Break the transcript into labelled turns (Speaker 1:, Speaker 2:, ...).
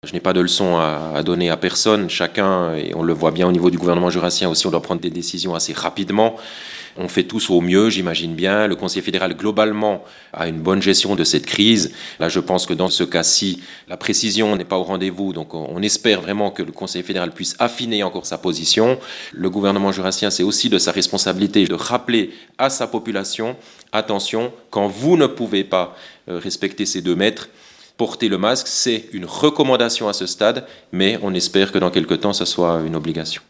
Speaker 1: Je n'ai pas de leçon à donner à personne, chacun, et on le voit bien au niveau du gouvernement jurassien aussi, on doit prendre des décisions assez rapidement. On fait tous au mieux, j'imagine bien. Le Conseil fédéral, globalement, a une bonne gestion de cette crise. Là, je pense que dans ce cas-ci, la précision n'est pas au rendez-vous. Donc, on espère vraiment que le Conseil fédéral puisse affiner encore sa position. Le gouvernement jurassien, c'est aussi de sa responsabilité de rappeler à sa population, attention, quand vous ne pouvez pas respecter ces 2 mètres, porter le masque, c'est une recommandation à ce stade, mais on espère que dans quelques temps, ce soit une obligation.